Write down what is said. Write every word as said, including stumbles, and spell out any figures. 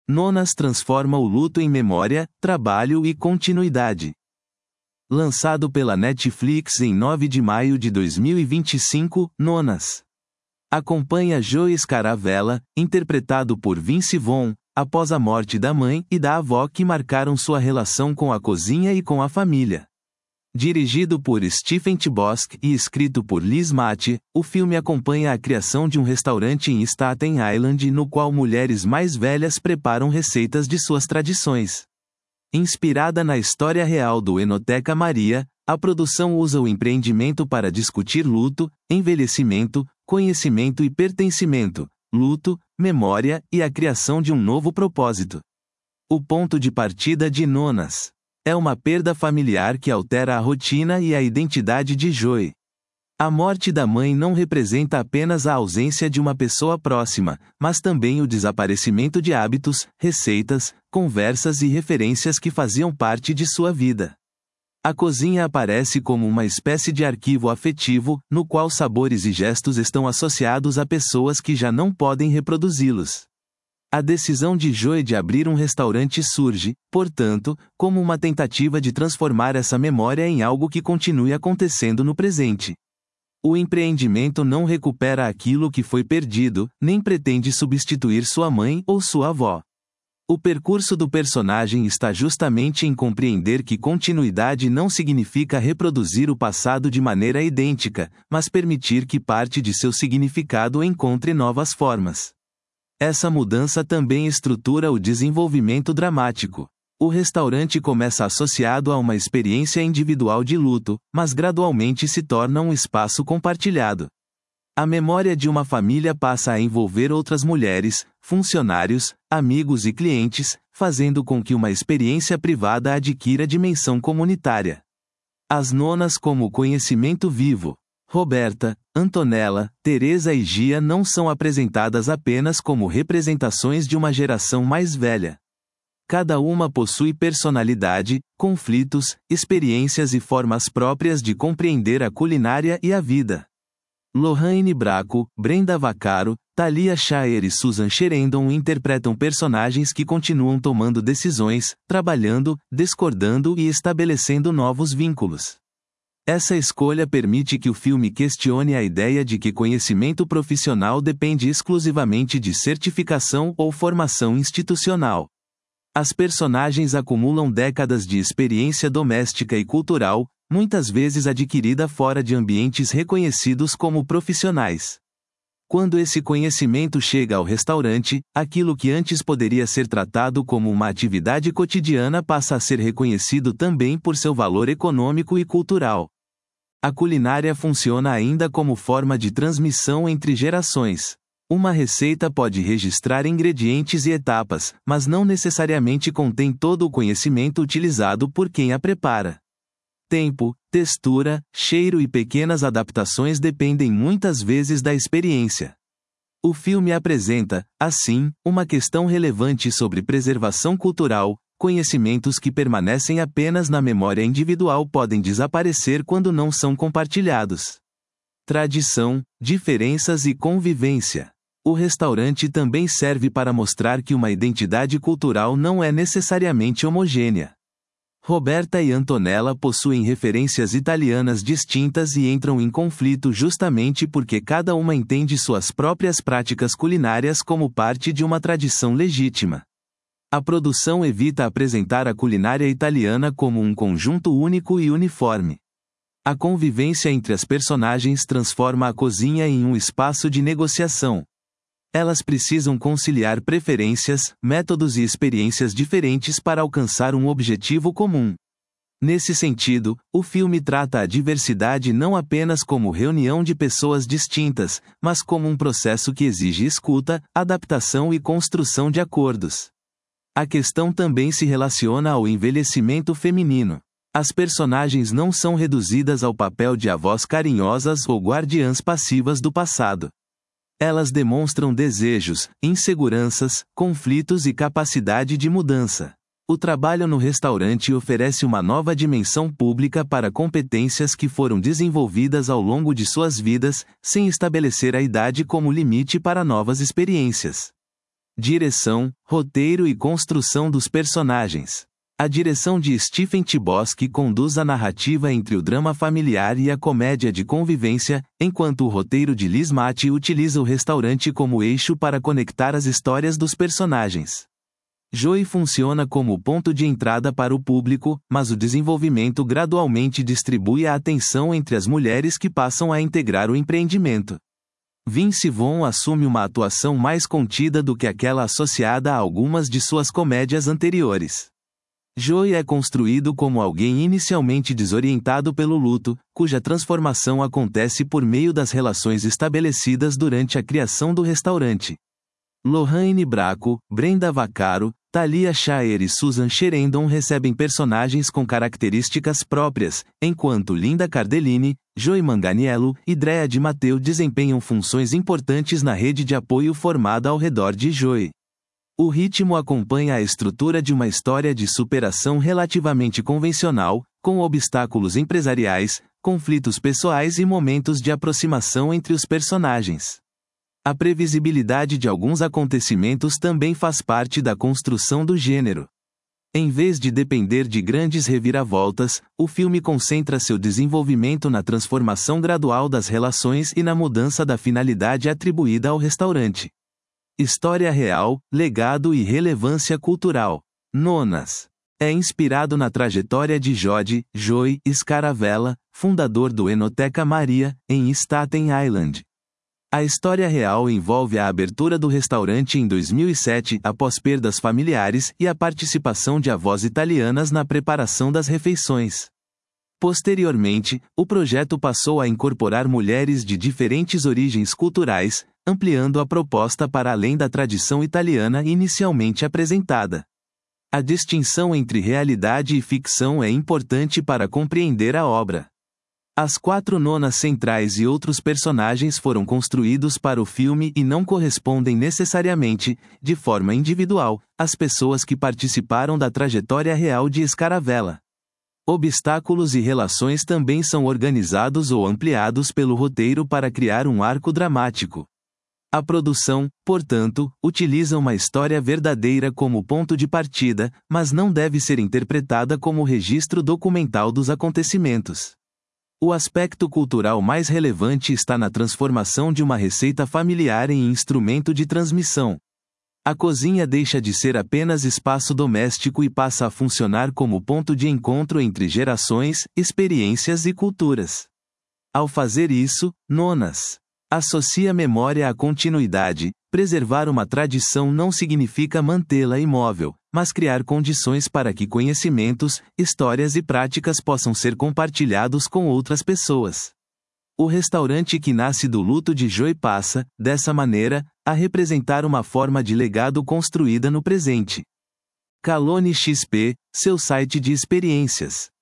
Nonas transforma o luto em memória, trabalho e continuidade. Lançado pela Netflix em nove de maio de dois mil e vinte e cinco, Nonas acompanha Joey Scaravella, interpretado por Vince Vaughn, após a morte da mãe e da avó que marcaram sua relação com a cozinha e com a família. Dirigido por Stephen Chbosky e escrito por Liz Mattei, o filme acompanha a criação de um restaurante em Staten Island no qual mulheres mais velhas preparam receitas de suas tradições. Inspirada na história real do Enoteca Maria, a produção usa o empreendimento para discutir luto, envelhecimento, conhecimento e pertencimento, luto, memória e a criação de um novo propósito. O ponto de partida de Nonas é uma perda familiar que altera a rotina e a identidade de Joey. A morte da mãe não representa apenas a ausência de uma pessoa próxima, mas também o desaparecimento de hábitos, receitas, conversas e referências que faziam parte de sua vida. A cozinha aparece como uma espécie de arquivo afetivo, no qual sabores e gestos estão associados a pessoas que já não podem reproduzi-los. A decisão de Joey de abrir um restaurante surge, portanto, como uma tentativa de transformar essa memória em algo que continue acontecendo no presente. O empreendimento não recupera aquilo que foi perdido, nem pretende substituir sua mãe ou sua avó. O percurso do personagem está justamente em compreender que continuidade não significa reproduzir o passado de maneira idêntica, mas permitir que parte de seu significado encontre novas formas. Essa mudança também estrutura o desenvolvimento dramático. O restaurante começa associado a uma experiência individual de luto, mas gradualmente se torna um espaço compartilhado. A memória de uma família passa a envolver outras mulheres, funcionários, amigos e clientes, fazendo com que uma experiência privada adquira dimensão comunitária. As nonas como conhecimento vivo. Roberta, Antonella, Teresa e Gia não são apresentadas apenas como representações de uma geração mais velha. Cada uma possui personalidade, conflitos, experiências e formas próprias de compreender a culinária e a vida. Lohane Braco, Brenda Vaccaro, Talia Shire e Susan Sarandon interpretam personagens que continuam tomando decisões, trabalhando, discordando e estabelecendo novos vínculos. Essa escolha permite que o filme questione a ideia de que conhecimento profissional depende exclusivamente de certificação ou formação institucional. As personagens acumulam décadas de experiência doméstica e cultural, muitas vezes adquirida fora de ambientes reconhecidos como profissionais. Quando esse conhecimento chega ao restaurante, aquilo que antes poderia ser tratado como uma atividade cotidiana passa a ser reconhecido também por seu valor econômico e cultural. A culinária funciona ainda como forma de transmissão entre gerações. Uma receita pode registrar ingredientes e etapas, mas não necessariamente contém todo o conhecimento utilizado por quem a prepara. Tempo, textura, cheiro e pequenas adaptações dependem muitas vezes da experiência. O filme apresenta, assim, uma questão relevante sobre preservação cultural. Conhecimentos que permanecem apenas na memória individual podem desaparecer quando não são compartilhados. Tradição, diferenças e convivência. O restaurante também serve para mostrar que uma identidade cultural não é necessariamente homogênea. Roberta e Antonella possuem referências italianas distintas e entram em conflito justamente porque cada uma entende suas próprias práticas culinárias como parte de uma tradição legítima. A produção evita apresentar a culinária italiana como um conjunto único e uniforme. A convivência entre as personagens transforma a cozinha em um espaço de negociação. Elas precisam conciliar preferências, métodos e experiências diferentes para alcançar um objetivo comum. Nesse sentido, o filme trata a diversidade não apenas como reunião de pessoas distintas, mas como um processo que exige escuta, adaptação e construção de acordos. A questão também se relaciona ao envelhecimento feminino. As personagens não são reduzidas ao papel de avós carinhosas ou guardiãs passivas do passado. Elas demonstram desejos, inseguranças, conflitos e capacidade de mudança. O trabalho no restaurante oferece uma nova dimensão pública para competências que foram desenvolvidas ao longo de suas vidas, sem estabelecer a idade como limite para novas experiências. Direção, roteiro e construção dos personagens. A direção de Stephen Chbosky conduz a narrativa entre o drama familiar e a comédia de convivência, enquanto o roteiro de Liz Mattei utiliza o restaurante como eixo para conectar as histórias dos personagens. Joey funciona como ponto de entrada para o público, mas o desenvolvimento gradualmente distribui a atenção entre as mulheres que passam a integrar o empreendimento. Vince Vaughn assume uma atuação mais contida do que aquela associada a algumas de suas comédias anteriores. Joey é construído como alguém inicialmente desorientado pelo luto, cuja transformação acontece por meio das relações estabelecidas durante a criação do restaurante. Lohane Braco, Brenda Vaccaro, Talia Shire e Susan Sarandon recebem personagens com características próprias, enquanto Linda Cardellini, Joey Manganiello e Drea Di Matteo desempenham funções importantes na rede de apoio formada ao redor de Joey. O ritmo acompanha a estrutura de uma história de superação relativamente convencional, com obstáculos empresariais, conflitos pessoais e momentos de aproximação entre os personagens. A previsibilidade de alguns acontecimentos também faz parte da construção do gênero. Em vez de depender de grandes reviravoltas, o filme concentra seu desenvolvimento na transformação gradual das relações e na mudança da finalidade atribuída ao restaurante. História real, legado e relevância cultural. Nonas. É inspirado na trajetória de Jody, Joey Scaravella, fundador do Enoteca Maria, em Staten Island. A história real envolve a abertura do restaurante em dois mil e sete após perdas familiares e a participação de avós italianas na preparação das refeições. Posteriormente, o projeto passou a incorporar mulheres de diferentes origens culturais, ampliando a proposta para além da tradição italiana inicialmente apresentada. A distinção entre realidade e ficção é importante para compreender a obra. As quatro nonas centrais e outros personagens foram construídos para o filme e não correspondem necessariamente, de forma individual, às pessoas que participaram da trajetória real de Scaravella. Obstáculos e relações também são organizados ou ampliados pelo roteiro para criar um arco dramático. A produção, portanto, utiliza uma história verdadeira como ponto de partida, mas não deve ser interpretada como registro documental dos acontecimentos. O aspecto cultural mais relevante está na transformação de uma receita familiar em instrumento de transmissão. A cozinha deixa de ser apenas espaço doméstico e passa a funcionar como ponto de encontro entre gerações, experiências e culturas. Ao fazer isso, Nonas associa memória à continuidade. Preservar uma tradição não significa mantê-la imóvel, mas criar condições para que conhecimentos, histórias e práticas possam ser compartilhados com outras pessoas. O restaurante que nasce do luto de Joey passa, dessa maneira, a representar uma forma de legado construída no presente. Calone X P, seu site de experiências.